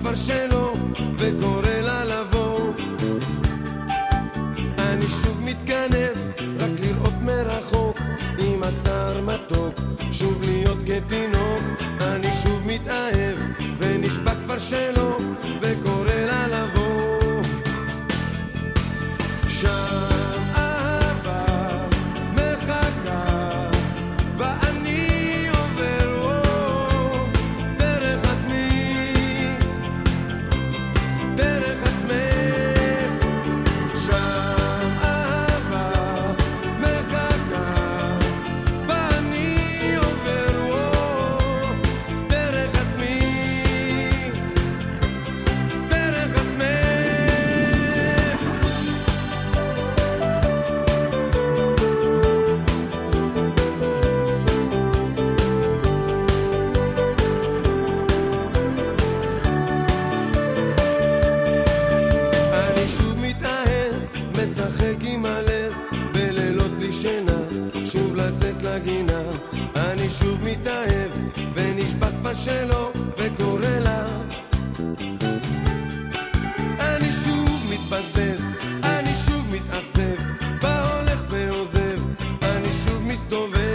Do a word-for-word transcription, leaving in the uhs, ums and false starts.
כבר שלו וקורא לה לבוא. אני שוב מתגנב רק לראות מרחוק עם הצער מתוק, שוב להיות כתינוק. אני שוב מתאהב ונשבע כבר שלו וקורא לה לבוא. שם אהבה מחכה ואני עובר דרך עצמי, דרך עצמך. שם אהבה מחכה ואני עובר דרך עצמי, דרך עצמך. אני שוב מתאהב, משחק עם הלב בלילות בלי שינה, שוב לצאת לגינה. אני שוב מתאהב ונשבע כבר שלו וקורא לה. אני שוב מתבזבז, אני שוב מתאכזב, בא הולך ועוזב, אני שוב מסתובב